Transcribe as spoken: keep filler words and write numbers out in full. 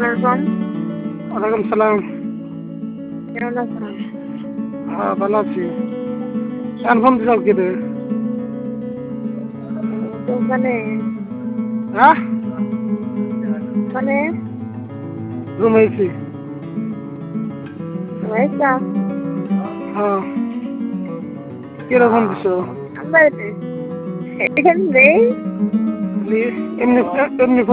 আলাইকুম। ওয়ালাইকুম সালাম। কেমন আছেন? হ্যাঁ ভালো আছি। এখন ফোন দিছাও কি রে? দোকানে। হ্যাঁ মানে রুমে আছি। পয়সা হ্যাঁ কিরে ফোন দিছো? আমার এখানে নেই। এমনি এমনি